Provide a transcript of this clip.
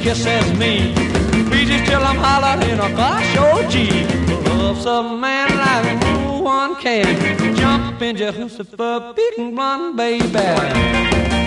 kisses me. Beaches till I'm hollering in a gosh, oh gee. Loves a man like no one can. Jump in Jehoshaphat, beat and run, baby.